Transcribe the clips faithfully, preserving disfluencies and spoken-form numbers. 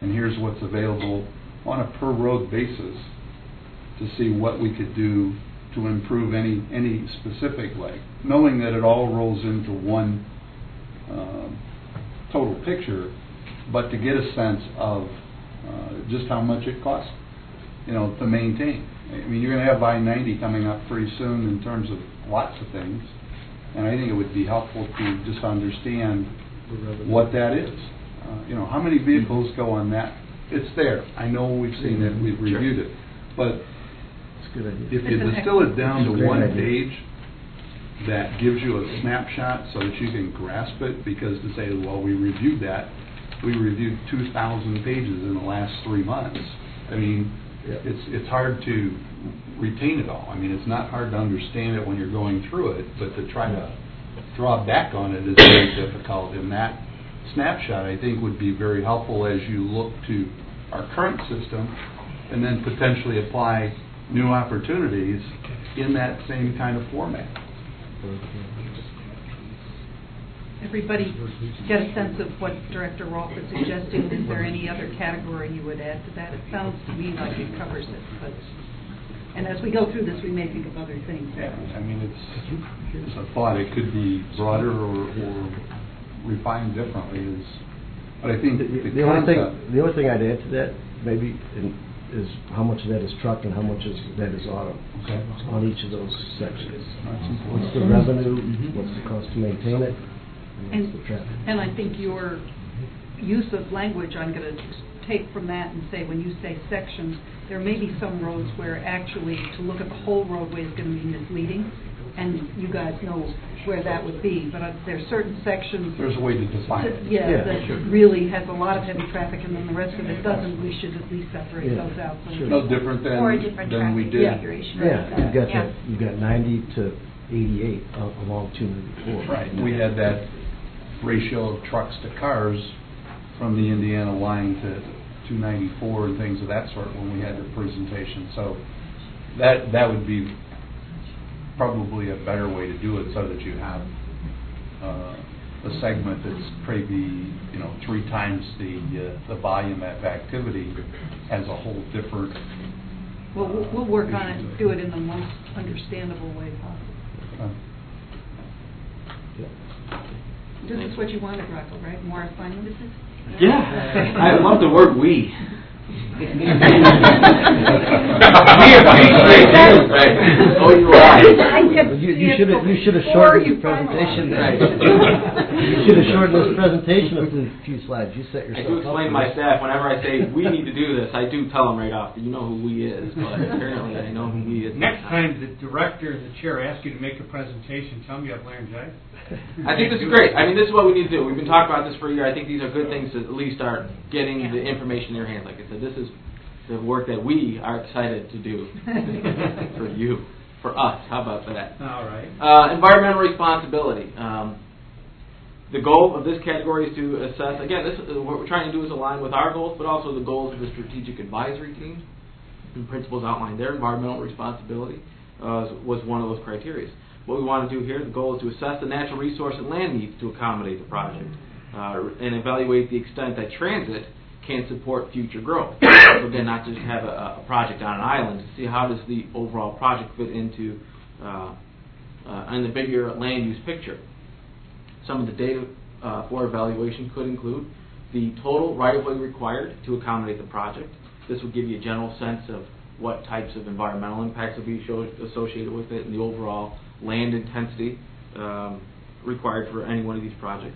and here's what's available on a per road basis to see what we could do to improve any any specific leg, knowing that it all rolls into one uh, total picture, but to get a sense of uh, just how much it costs, you know, to maintain. I mean, you're going to have I ninety coming up pretty soon in terms of lots of things, and I think it would be helpful to just understand what that is. Uh, you know, how many vehicles go on that? It's there. I know we've seen it, we've reviewed it, but if you distill it down to one page that gives you a snapshot so that you can grasp it, because to say, well, we reviewed that, we reviewed two thousand pages in the last three months. I mean, yeah. it's it's hard to retain it all. I mean, it's not hard to understand it when you're going through it, but to try to draw back on it is very difficult. And that snapshot, I think, would be very helpful as you look to our current system and then potentially apply new opportunities in that same kind of format. Everybody get a sense of what Director Rolfe is suggesting. Is there any other category you would add to that? It sounds to me like it covers it, but and as we go through this, we may think of other things. Yeah, I mean, it's, it's a thought. It could be broader or, or refined differently. Is, but I think the, the, the only thing the only thing I'd add to that maybe in, is how much of that is truck and how much is that is auto okay. on each of those sections. What's the revenue? Mm-hmm. What's the cost to maintain it? And, and I think your use of language, I'm going to take from that and say, when you say sections, there may be some roads where actually to look at the whole roadway is going to be misleading, and you guys know where that would be. But uh, there are certain sections. There's a way to define it. Yeah, yeah that sure. really has a lot of heavy traffic, and then the rest of it doesn't. We should at least separate yeah. those out. So sure. No different than, or a different than we did. configuration. Yeah, yeah. you've got yeah. that. You've got ninety to eighty-eight uh, along two ninety-four. Right. We had that ratio of trucks to cars from the Indiana line to two ninety-four and things of that sort when we had the presentation. So that that would be probably a better way to do it, so that you have uh, a segment that's maybe you know three times the uh, the volume of activity as a whole different. Well, we'll, we'll work on it and do it in the most understandable way possible. Uh, This is what you wanted, Rocco, right? More refinement? This is. Yeah, I love the word "we." We appreciate you. Right. Oh, you are. You, you should have you should have shortened this presentation. Right. You should have shortened this presentation up to a few slides. You set yourself. I do explain to my staff whenever I say we need to do this. I do tell them right off that you know who we is, but apparently I know who we is. Next time the director and the chair ask you to make a presentation, tell them you have laryngitis. I think this is great. I mean, this is what we need to do. We've been talking about this for a year. I think these are good things to at least start getting yeah. the information in your hands. Like I said, this is the work that we are excited to do for you, for us. How about that? All right. Uh, environmental responsibility. Um, the goal of this category is to assess, again, this uh, what we're trying to do is align with our goals, but also the goals of the strategic advisory team. The principles outlined there. Environmental responsibility uh, was one of those criteria. What we want to do here, the goal is to assess the natural resource and land needs to accommodate the project uh, and evaluate the extent that transit can support future growth. So again, not just have a, a project on an island, to see how does the overall project fit into uh, uh, in the bigger land use picture. Some of the data uh, for evaluation could include the total right-of-way required to accommodate the project. This will give you a general sense of what types of environmental impacts will be show, associated with it and the overall land intensity um, required for any one of these projects.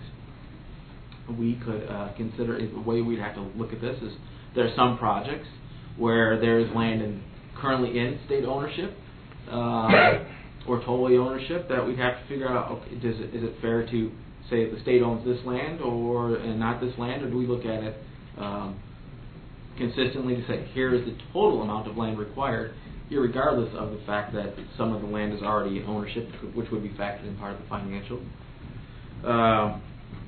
We could uh, consider, the way we'd have to look at this is there are some projects where there is land in, currently in state ownership uh, or totally ownership that we'd have to figure out, okay, does it, is it fair to say that the state owns this land or and not this land, or do we look at it um, consistently to say here is the total amount of land required, irregardless of the fact that some of the land is already in ownership, which would be factored in part of the financial. Uh,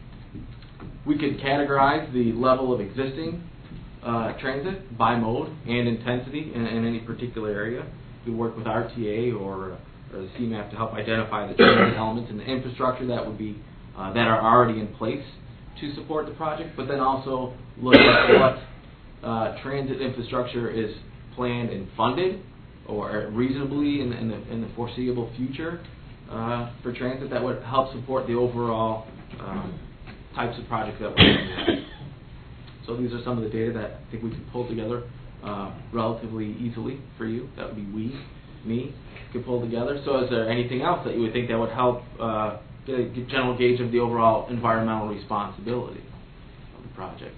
we could categorize the level of existing uh, transit by mode and intensity in, in any particular area. We work with R T A or, or the C MAP to help identify the transit elements and the infrastructure that would be uh, that are already in place to support the project, but then also look at what uh, transit infrastructure is planned and funded, or reasonably in, in, the, in the foreseeable future uh, for transit, that would help support the overall um, types of projects that we're looking at. So these are some of the data that I think we can pull together uh, relatively easily for you. That would be we, me, could pull together. So is there anything else that you would think that would help uh, get a general gauge of the overall environmental responsibility of the project?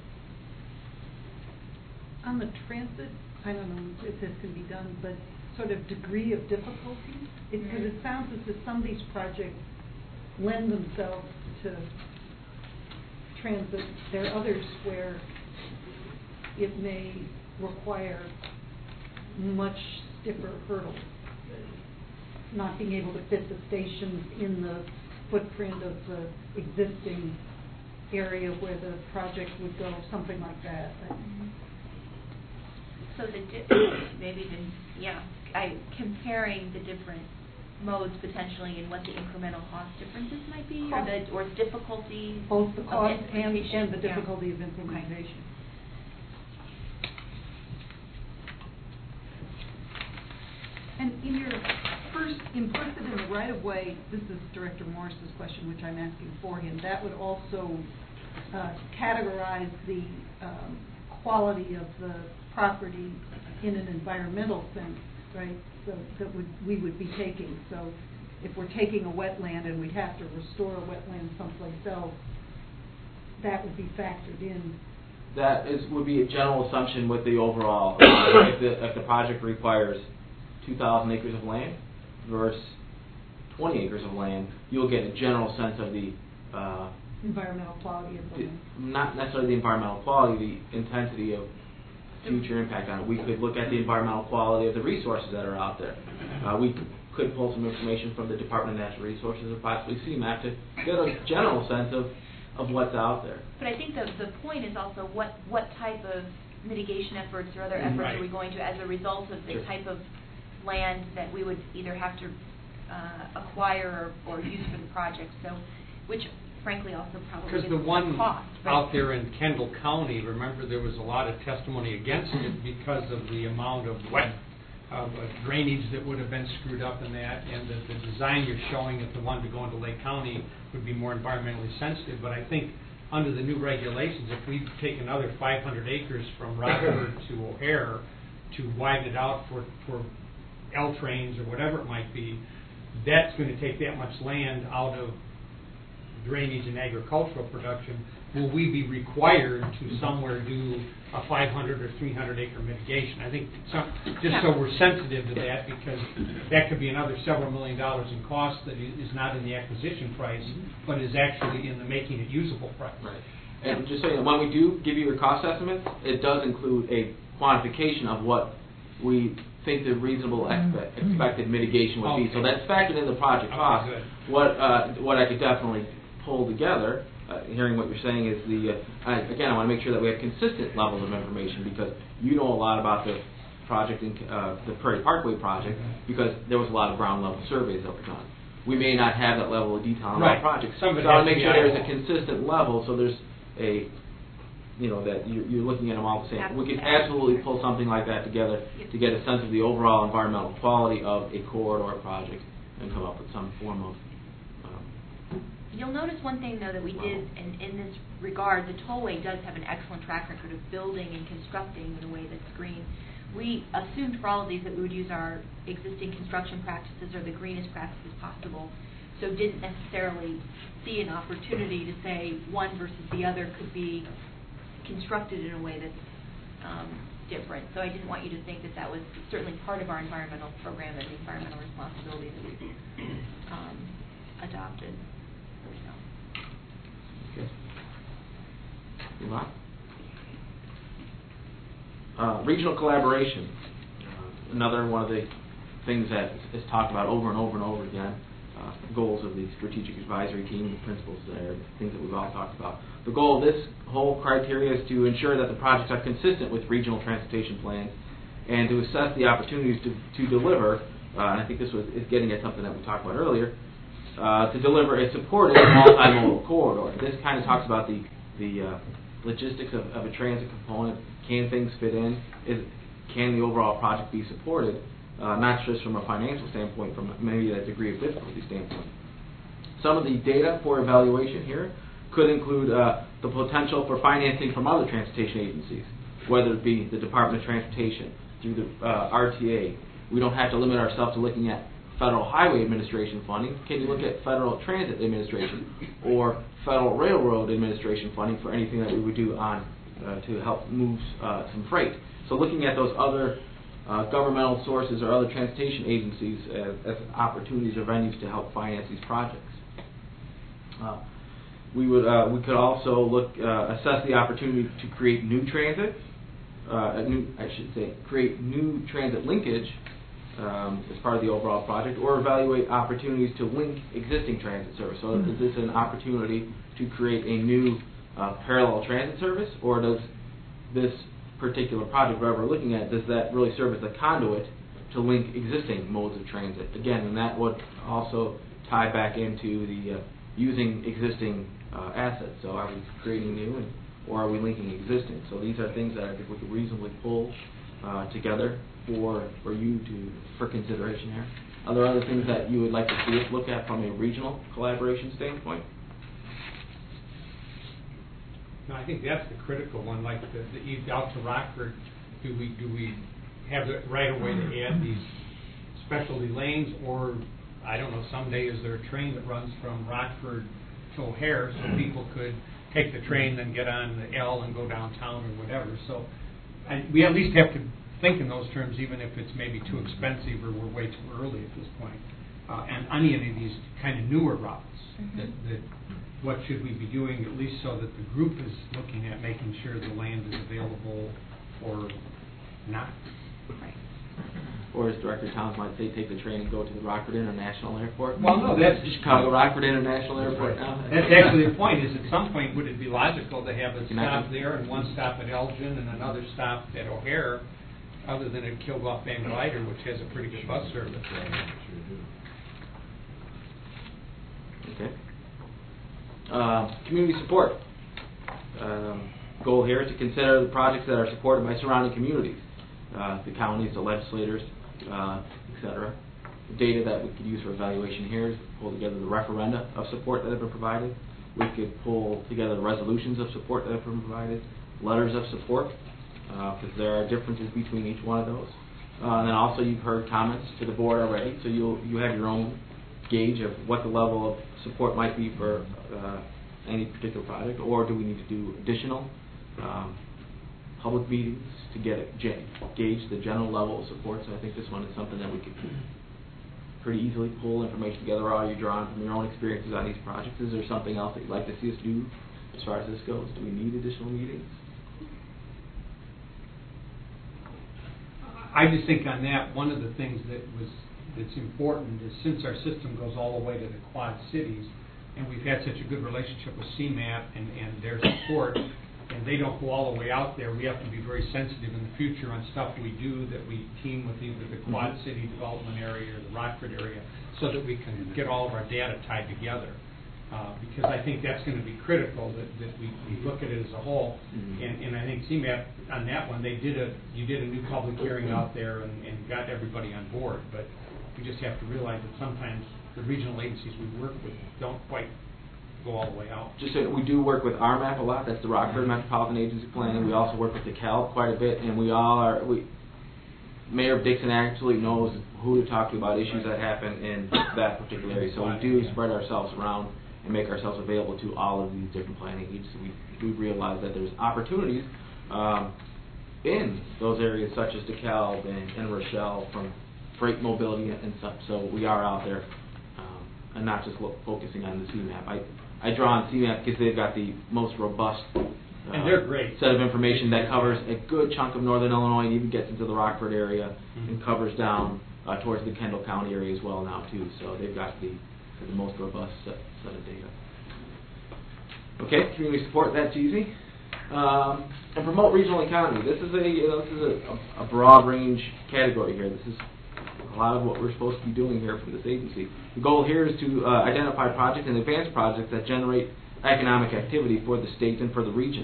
On the transit, I don't know if this can be done, but sort of degree of difficulty, because it, it sounds as if some of these projects lend themselves to transit. There are others where it may require much stiffer hurdles, not being able to fit the stations in the footprint of the existing area where the project would go, something like that. Mm-hmm. So the di- maybe the, yeah, I, comparing the different modes potentially and what the incremental cost differences might be, or the or difficulty both the of cost and, implementation. and the Yeah. difficulty of implementation. And in your first, implicit in the right-of-way, this is Director Morris's question, which I'm asking for him, that would also uh, categorize the um, quality of the property in an environmental sense, right? So that would we would be taking. So if we're taking a wetland and we'd have to restore a wetland someplace else, that would be factored in. That is would be a general assumption with the overall. Uh, if, the, if the project requires two thousand acres of land versus twenty acres of land, you'll get a general sense of the uh, environmental quality of the land. Not necessarily the environmental quality, the intensity of future impact on it. We could look at the environmental quality of the resources that are out there. Uh, we could pull some information from the Department of Natural Resources or possibly C MAP to get a general sense of, of what's out there. But I think the the point is also what what type of mitigation efforts or other efforts Right. are we going to, as a result of the Sure. type of land that we would either have to uh, acquire or, or use for the project. So, which frankly also probably Because is the one cost. Right? out there in Kendall County, remember there was a lot of testimony against it because of the amount of wet uh, drainage that would have been screwed up in that, and that the design you're showing at the one to go into Lake County would be more environmentally sensitive. But I think under the new regulations, if we take another five hundred acres from Rockford to O'Hare to widen it out for, for L trains or whatever it might be, that's going to take that much land out of drainage and agricultural production. Will we be required to somewhere do a five hundred or three hundred acre mitigation? I think some, just so we're sensitive to that, because that could be another several million dollars in cost that is not in the acquisition price, but is actually in the making it usable price. Right. And just so you know, when we do give you your cost estimates, it does include a quantification of what we think the reasonable expe- expected mitigation would be. Okay. So that's factored in the project Okay, cost. good. What uh, what I could definitely pull together, uh, hearing what you're saying, is the uh, I, again I want to make sure that we have consistent levels of information, because you know a lot about the project in uh, the Prairie Parkway project, because there was a lot of ground level surveys that were done. We may not have that level of detail on Right. our project, Some so of it I want has to make to sure be there's a eyeball. consistent level, so there's a you know, that you're, you're looking at them all the same. Apples We could to apples. absolutely pull something like that together Yep. to get a sense of the overall environmental quality of a corridor project and come up with some form of. Um, You'll notice one thing, though, that we did in, in this regard. The tollway does have an excellent track record of building and constructing in a way that's green. We assumed for all of these that we would use our existing construction practices or the greenest practices possible, so didn't necessarily see an opportunity to say one versus the other could be constructed in a way that's um, different. So I didn't want you to think that that was certainly part of our environmental program and the environmental responsibility that we've um, adopted. So. Okay. Yvonne? Uh, regional collaboration. Uh, another one of the things that is talked about over and over and over again. Uh, goals of the strategic advisory team, the principles there, things that we've all talked about. The goal of this whole criteria is to ensure that the projects are consistent with regional transportation plans and to assess the opportunities to, to deliver, uh, and I think this was, is getting at something that we talked about earlier, uh, to deliver a supported multimodal corridor. This kind of talks about the, the uh, logistics of, of a transit component. Can things fit in? Is can the overall project be supported? Uh, not just from a financial standpoint, from maybe a degree of difficulty standpoint. Some of the data for evaluation here could include uh, the potential for financing from other transportation agencies, whether it be the Department of Transportation, through the uh, R T A. We don't have to limit ourselves to looking at Federal Highway Administration funding. Can you look at Federal Transit Administration or Federal Railroad Administration funding for anything that we would do on uh, to help move uh, some freight? So looking at those other uh, governmental sources or other transportation agencies as, as opportunities or venues to help finance these projects. Uh, we would uh, we could also look uh, assess the opportunity to create new transit, uh, a new I should say create new transit linkage um, as part of the overall project, or evaluate opportunities to link existing transit service. So is this an opportunity to create a new uh, parallel transit service, or does this particular project whatever we're looking at, does that really serve as a conduit to link existing modes of transit? Again, and that would also tie back into the uh, using existing uh, assets. So are we creating new, and, or are we linking existing? So these are things that I think we could reasonably pull uh, together for for you to for consideration here. Are there other things that you would like to see us look at from a regional collaboration standpoint? No, I think that's the critical one. Like the, the east out to Rockford, do we do we have the right of way to add these specialty lanes, or I don't know, someday is there a train that runs from Rockford to O'Hare so people could take the train, then get on the L and go downtown or whatever. So and we at least have to think in those terms, even if it's maybe too expensive or we're way too early at this point. Uh, and any of these kind of newer routes, mm-hmm. that, that what should we be doing, at least so that the group is looking at making sure the land is available or not. Right. Or as Director Towns might say, take the train and go to the Rockford International Airport. Well, no, that's Chicago Rockford International Airport now. That's actually the point. Is at some point would it be logical to have a Can stop I- there and one stop at Elgin and another stop at O'Hare, other than at Kilgoff Van Glider, which has a pretty good bus service. Okay. Uh, community support. Um, goal here is to consider the projects that are supported by surrounding communities, uh, the counties, the legislators, uh, et cetera. The data that we could use for evaluation here is pull together the referenda of support that have been provided. We could pull together the resolutions of support that have been provided, letters of support, because uh, there are differences between each one of those. Uh, and then also you've heard comments to the board already, so you'll you have your own gauge of what the level of support might be for uh, any particular project, or do we need to do additional um, public meetings to get it, gauge the general level of support. So I think this one is something that we could pretty easily pull information together, or are you drawing from your own experiences on these projects? Is there something else that you'd like to see us do as far as this goes? Do we need additional meetings? I just think on that, one of the things that was that's important is since our system goes all the way to the Quad Cities, and we've had such a good relationship with C MAP and, and their support, and they don't go all the way out there, we have to be very sensitive in the future on stuff we do that we team with either the Quad City development area or the Rockford area, so that we can get all of our data tied together. Uh, because I think that's going to be critical, that, that we, we look at it as a whole. Mm-hmm. and, and I think C MAP, on that one, they did a you did a new public hearing out there and, and got everybody on board. But we just have to realize that sometimes the regional agencies we work with don't quite go all the way out. Just so we do work with R MAP a lot. That's the Rockford Metropolitan Agency Planning. We also work with the Cal quite a bit, and we all are. We, Mayor Dixon actually knows who to talk to about issues that happen in that particular area. So we do spread ourselves around and make ourselves available to all of these different planning agencies. We, we realize that there's opportunities um, in those areas such as DeKalb and, and Rochelle from freight mobility and stuff. So we are out there um, and not just look, focusing on the C MAP. I, I draw on C MAP because they've got the most robust uh, and they're great. set of information that covers a good chunk of northern Illinois and even gets into the Rockford area mm-hmm. and covers down uh, towards the Kendall County area as well now too. So they've got the the most robust set, set of data. Okay, community support, that's easy. Um, and promote regional economy. This is a you know, this is a, a broad range category here. This is a lot of what we're supposed to be doing here for this agency. The goal here is to uh, identify projects and advance projects that generate economic activity for the state and for the region.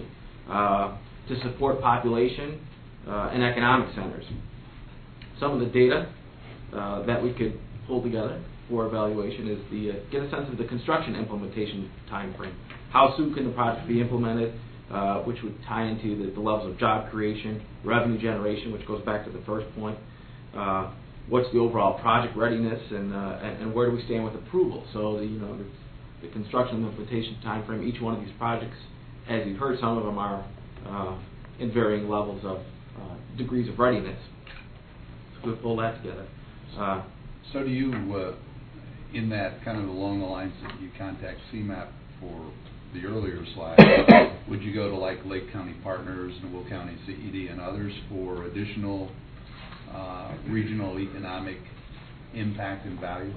uh, to support population uh, and economic centers. Some of the data uh, that we could pull together for evaluation is the uh, get a sense of the construction implementation time frame. How soon can the project be implemented, uh, which would tie into the, the levels of job creation, revenue generation, which goes back to the first point. Uh, what's the overall project readiness, and, uh, and and where do we stand with approval? So the, you know the, the construction implementation time frame. Each one of these projects, as you've heard, some of them are uh, in varying levels of uh, degrees of readiness. So we'll pull that together. Uh, So do you, uh, in that kind of along the lines that you contact C MAP for the earlier slide, would you go to like Lake County Partners, Will County C E D, and others for additional uh, regional economic impact and value?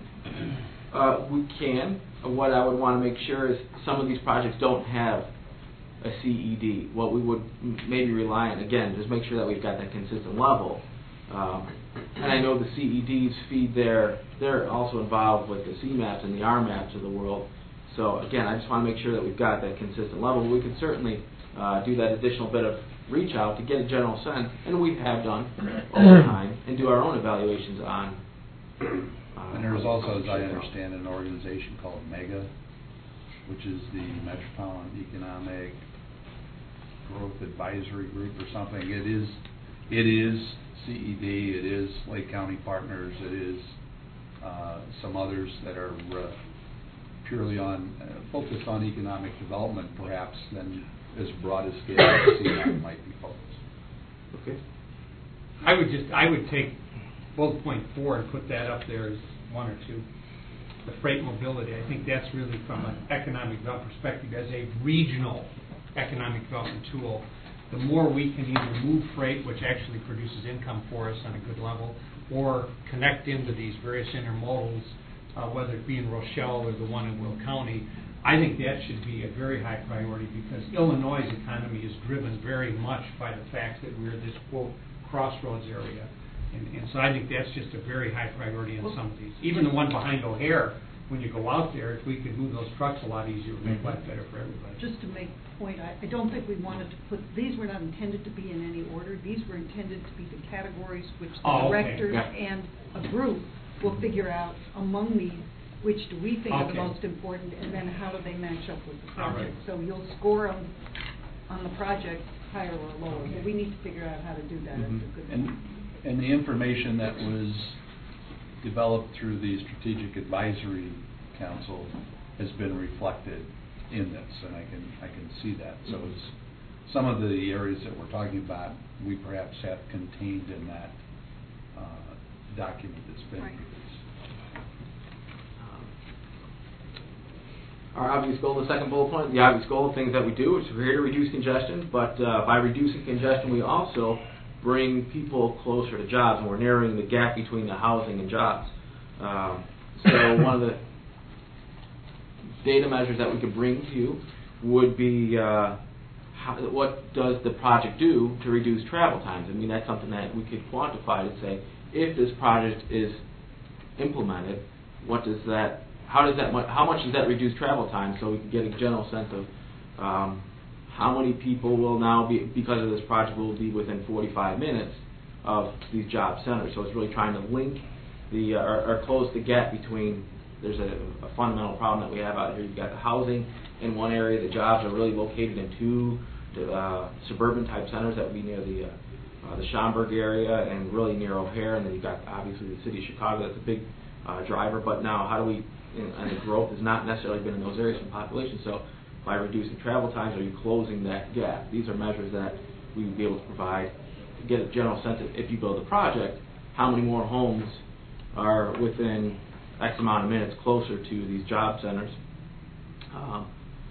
Uh, we can. What I would want to make sure is some of these projects don't have a C E D. What we would m- maybe rely on, again, just make sure that we've got that consistent level. Um, and I know the C E Ds feed their, they're also involved with the C MAPs and the R MAPs of the world. So again, I just want to make sure that we've got that consistent level. We could certainly uh, do that additional bit of reach out to get a general sense, and we have done over time, and do our own evaluations on. Uh, And there's also, as I understand, an organization called MEGA, which is the Metropolitan Economic Growth Advisory Group or something. It is, it is C E D, it is Lake County Partners, it is uh, some others that are uh, purely on, uh, focused on economic development, perhaps, than as broad a scale as C MAP might be focused. Okay. I would just, I would take bullet point four and put that up there as one or two. The freight mobility, I think that's really from an economic development perspective as a regional economic development tool. The more we can either move freight, which actually produces income for us on a good level, or connect into these various intermodals, uh, whether it be in Rochelle or the one in Will County, I think that should be a very high priority, because Illinois' economy is driven very much by the fact that we're this, quote, crossroads area. And, and so I think that's just a very high priority in some of these. Even the one behind O'Hare, when you go out there, if we could move those trucks a lot easier, it would make life better for everybody. Just to make a point, I, I don't think we wanted to put, these were not intended to be in any order. These were intended to be the categories which the Oh, okay. directors Yeah. and a group will figure out among these, which do we think are the Okay. most important, and then how do they match up with the All project. right. So you'll score on, on the project higher or lower, but we need to figure out how to do that. Mhm. That's a good And, and the information that was developed through the Strategic Advisory Council has been reflected in this, and I can, I can see that. So it's, some of the areas that we're talking about, we perhaps have contained in that uh, document that's been Right. produced. Our obvious goal, the second bullet point, the obvious goal of things that we do is we're here to reduce congestion, but uh, by reducing congestion, we also bring people closer to jobs, and we're narrowing the gap between the housing and jobs. Um, so one of the data measures that we could bring to you would be uh, how, what does the project do to reduce travel times? I mean, that's something that we could quantify to say, if this project is implemented, what does that, how does that, how much does that reduce travel time, so we can get a general sense of um, how many people will now be, because of this project, will be within forty-five minutes of these job centers. So it's really trying to link the, uh, or, or close the gap between, there's a, a fundamental problem that we have out here. You've got the housing in one area, the jobs are really located in two uh, suburban type centers that would be near the uh, uh, the Schaumburg area and really near O'Hare, and then you've got obviously the city of Chicago, that's a big uh, driver. But now how do we, and the growth has not necessarily been in those areas from population, so by reducing travel times, are you closing that gap? These are measures that we would be able to provide to get a general sense of, if you build a project, how many more homes are within X amount of minutes closer to these job centers. Um,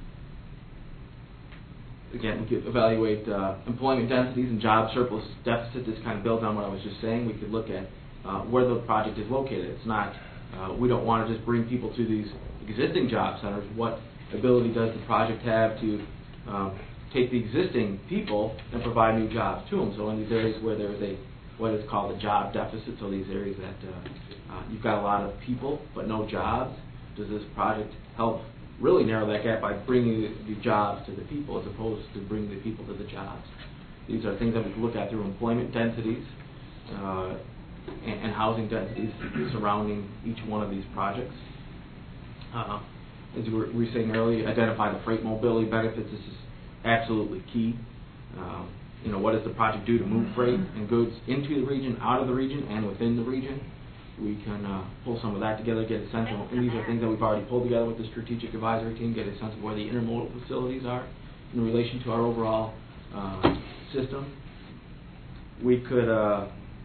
again, we could evaluate uh, employment densities and job surplus deficit. This kind of builds on what I was just saying. We could look at uh, where the project is located. It's not, uh, we don't want to just bring people to these existing job centers. What ability does the project have to um, take the existing people and provide new jobs to them? So in these areas where there's a, what is called a job deficit, so these areas that uh, uh, you've got a lot of people but no jobs, does this project help really narrow that gap by bringing the, the jobs to the people as opposed to bringing the people to the jobs. These are things that we can look at through employment densities uh, and, and housing densities surrounding each one of these projects. Uh, as we were, we were saying earlier, identify the freight mobility benefits. This is absolutely key. Um, you know, what does the project do to move freight and goods into the region, out of the region, and within the region? We can uh, pull some of that together, get a sense of, and these are things that we've already pulled together with the strategic advisory team, get a sense of where the intermodal facilities are in relation to our overall uh, system. We could uh,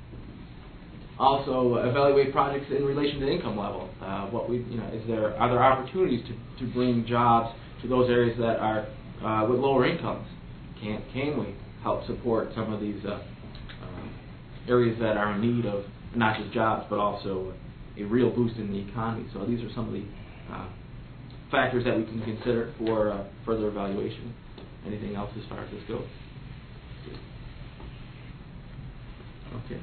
also evaluate projects in relation to income level. Uh, what we, you know, is there are there opportunities to, to bring jobs to those areas that are uh, with lower incomes? Can can we help support some of these uh, uh, areas that are in need of not just jobs, but also a real boost in the economy? So these are some of the uh, factors that we can consider for uh, further evaluation. Anything else as far as this goes? Okay.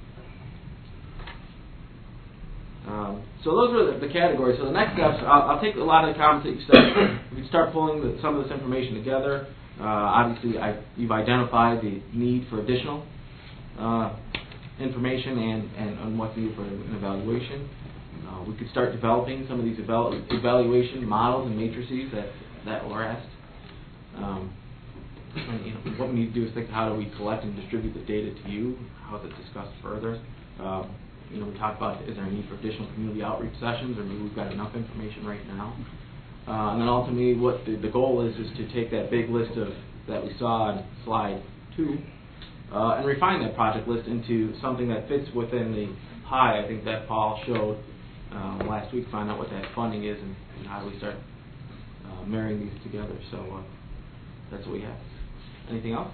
Um, so those are the, the categories. So the next steps, I'll, I'll take a lot of the comments that you said. We can start pulling the, some of this information together. Uh, obviously, I, you've identified the need for additional uh, information and, and on what's needed for an evaluation. Uh, we could start developing some of these eval evaluation models and matrices that, that were asked. Um, and, you know, what we need to do is think, how do we collect and distribute the data to you? How is it discussed further? Um, you know, we talked about, is there a need for additional community outreach sessions, or maybe we've got enough information right now? Uh, and then ultimately, what the, the goal is, is to take that big list of that we saw on slide two, uh, and refine that project list into something that fits within the pie. I think that Paul showed um, last week. Find out what that funding is, and, and how do we start uh, marrying these together. So uh, that's what we have. Anything else?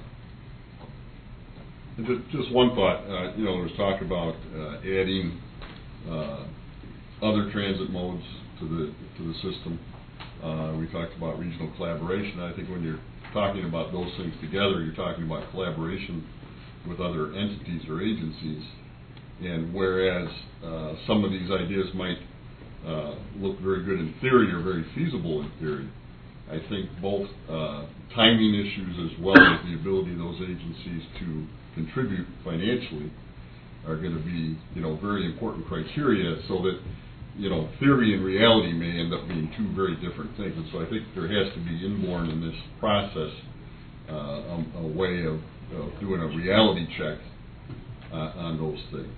And just, just one thought. Uh, you know, there was talk about uh, adding uh, other transit modes to the to the system. Uh, we talked about regional collaboration. I think when you're talking about those things together, you're talking about collaboration with other entities or agencies. And whereas uh, some of these ideas might uh, look very good in theory or very feasible in theory, I think both uh, timing issues as well as the ability of those agencies to contribute financially are going to be, you know, very important criteria, so that, you know, theory and reality may end up being two very different things. And so I think there has to be inborn in this process uh, a, a way of, of doing a reality check uh, on those things.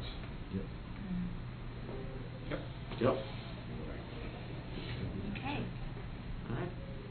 Yep. Yep. Okay. All right.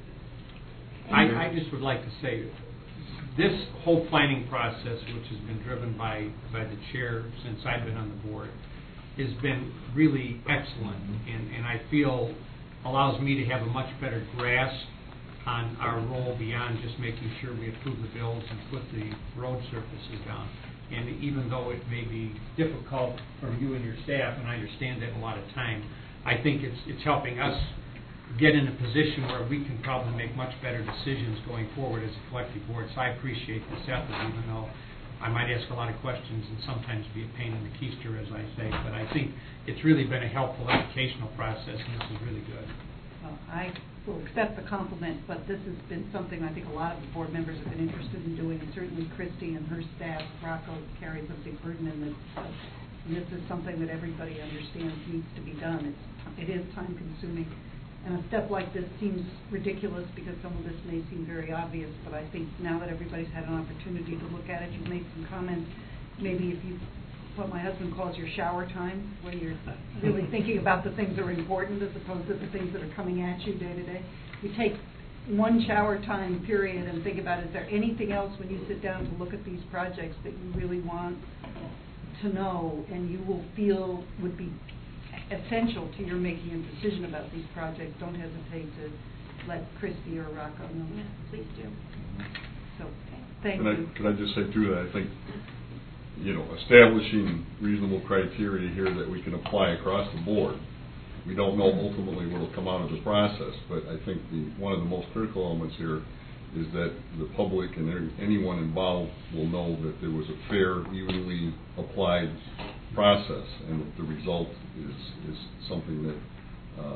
I, I just would like to say, this whole planning process, which has been driven by, by the chair since I've been on the board, has been really excellent, and, and I feel allows me to have a much better grasp on our role beyond just making sure we approve the bills and put the road surfaces down. And even though it may be difficult for you and your staff, and I understand that a lot of time, I think it's it's helping us get in a position where we can probably make much better decisions going forward as a collective board. So I appreciate this effort, even though I might ask a lot of questions and sometimes be a pain in the keister, as I say. But I think it's really been a helpful educational process, and this is really good. Well, I will accept the compliment, but this has been something I think a lot of the board members have been interested in doing, and certainly Christy and her staff. Rocco carries a big burden in this. But this is something that everybody understands needs to be done. It's, it is time consuming. And a step like this seems ridiculous because some of this may seem very obvious, but I think now that everybody's had an opportunity to look at it, you've made some comments. Maybe if you, what my husband calls your shower time, when you're really thinking about the things that are important as opposed to the things that are coming at you day to day. You take one shower time period and think about, is there anything else when you sit down to look at these projects that you really want to know and you will feel would be essential to your making a decision about these projects? Don't hesitate to let Christy or Rocco know. Yes, please do. So, thank and you. I, can I just say too that I think, you know, establishing reasonable criteria here that we can apply across the board. We don't know ultimately what will come out of the process, but I think the one of the most critical elements here is that the public and anyone involved will know that there was a fair, evenly applied process, and that the result is is something that uh,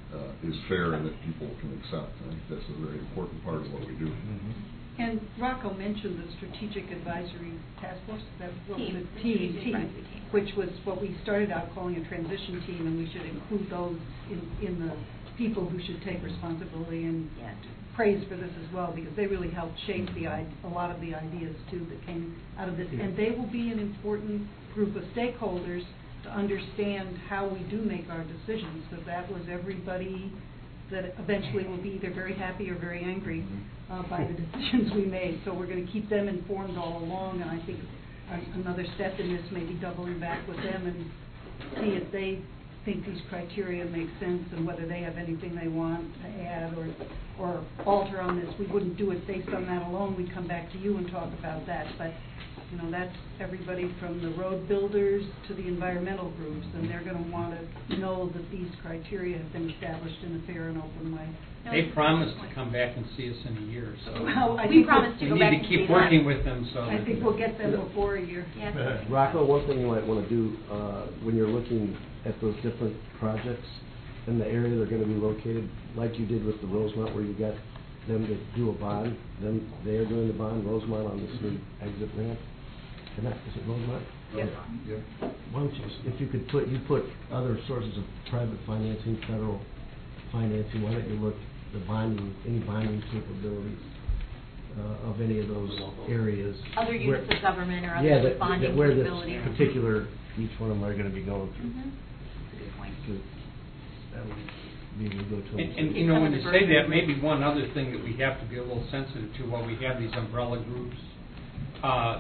uh, is fair and that people can accept. I think that's a very important part of what we do. And Rocco mentioned the Strategic Advisory Task Force, that was Team. the team, Strategic team, Advisory Team. which was what we started out calling a transition team, and we should include those in, in the people who should take responsibility and Yeah. praise for this as well, because they really helped shape the i- a lot of the ideas too that came out of this. And they will be an important group of stakeholders to understand how we do make our decisions, because that was everybody that eventually will be either very happy or very angry uh, by the decisions we made. So we're going to keep them informed all along, and I think a- another step in this may be doubling back with them and see if they think these criteria make sense and whether they have anything they want to add or or alter on this. We wouldn't do it based on that alone. We'd come back to you and talk about that. But you know, that's everybody from the road builders to the environmental groups, and they're going to want to know that these criteria have been established in a fair and open way. They promised to come back and see us in a year, so Well, I We think promised we to go back need and to see keep that. working with them, so. I that- think we'll get them before a year. Yes, I think so. Rocco, one thing you might want to do uh, when you're looking at those different projects in the area they're going to be located, like you did with the Rosemont, where you got them to do a bond, then they are doing the bond, Rosemont on this new exit ramp. Isn't that, is it Rosemont? Yes. Yep. Why don't you, if you could put, you put other sources of private financing, federal financing, why don't you look the bonding, any bonding capabilities uh, of any of those areas? Other where- units of government or Yeah, other that, bonding that where this capabilities. particular, each one of them are gonna be going through. Mhm. That's a good point. Because that would be able to go to. And, and, you know, when you say that, maybe one other thing that we have to be a little sensitive to while we have these umbrella groups, uh,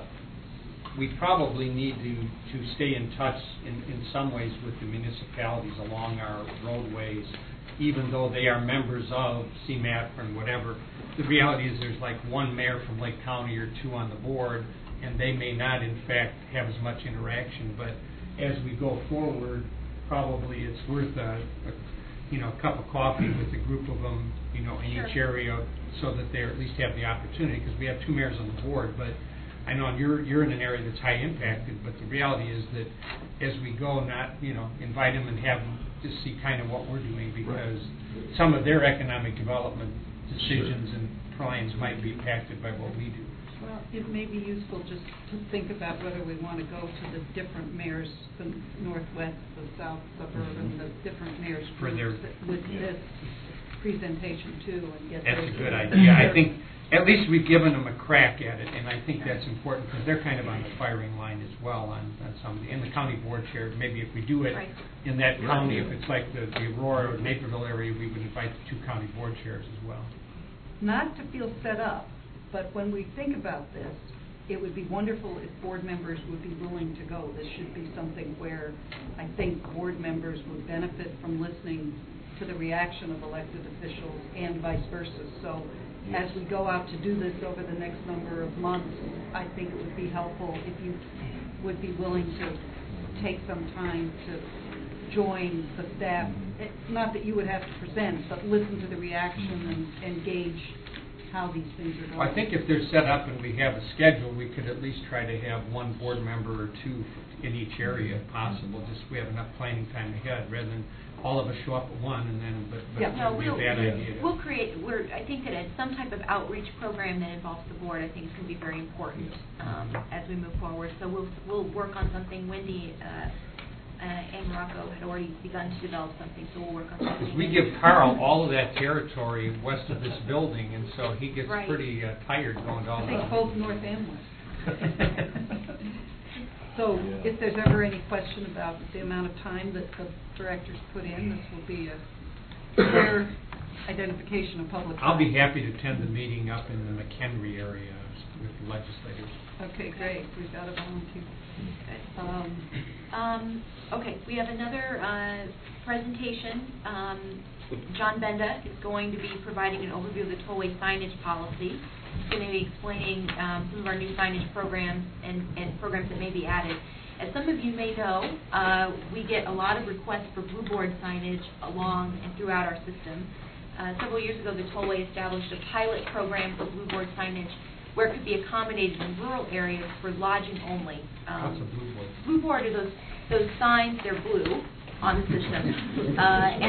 we probably need to, to stay in touch in, in some ways with the municipalities along our roadways, even though they are members of C M A P and whatever. The reality is there's like one mayor from Lake County or two on the board, and they may not, in fact, have as much interaction. But as we go forward, probably it's worth a, a you know, a cup of coffee with a group of them, you know, in each Sure. area, so that they at least have the opportunity, because we have two mayors on the board. But I know you're you're in an area that's high impacted, but the reality is that as we go, not, you know, invite them and have them just see kind of what we're doing, because some of their economic development decisions and plans might be impacted by what we do. Well, it may be useful just to think about whether we want to go to the different mayors, the northwest, the south suburban, the different mayors For their- groups with this presentation too, and get That's their- a good idea. I think at least we've given them a crack at it, and I think that's important, because they're kind of on the firing line as well on, on some of the, and the county board chair, maybe if we do it Right. in that county, if it's like the, the Aurora or Naperville area, we would invite the two county board chairs as well. Not to feel set up, but when we think about this, it would be wonderful if board members would be willing to go. This should be something where I think board members would benefit from listening to the reaction of elected officials and vice versa. So as we go out to do this over the next number of months, I think it would be helpful if you would be willing to take some time to join the staff. It- Not that you would have to present, but listen to the reaction and, and gauge how these things are going. I think if they're set up and we have a schedule, we could at least try to have one board member or two in each area if possible, just so we have enough planning time ahead, rather than all of us show up at one and then, but, but Yeah. it No, would be a we'll, bad idea. to- we'll create, we're, I think that it's some type of outreach program that involves the board, I think is going to be very important um, as we move forward. So we'll, we'll work on something. Wendy uh, uh, and Rocco had already begun to develop something, so we'll work on something. Because we give Carl all of that territory west of this building, and so he gets Right. pretty uh, tired going to all I that. think both north and west. So if there's ever any question about the amount of time that the directors put in, this will be a clear identification of public. I'll be time. happy to attend the meeting up in the McHenry area with the legislators. Okay, great. We've got a volunteer. Good. Um, Um, okay, we have another uh, presentation. Um, John Benda is going to be providing an overview of the tollway signage policy. He's going to be explaining um, some of our new signage programs and, and programs that may be added. As some of you may know, uh, we get a lot of requests for blue board signage along and throughout our system. Uh, several years ago, the tollway established a pilot program for blue board signage where it could be accommodated in rural areas for lodging only. Um, What's a blue board? Blue board are those, those signs, they're blue on the system. Uh,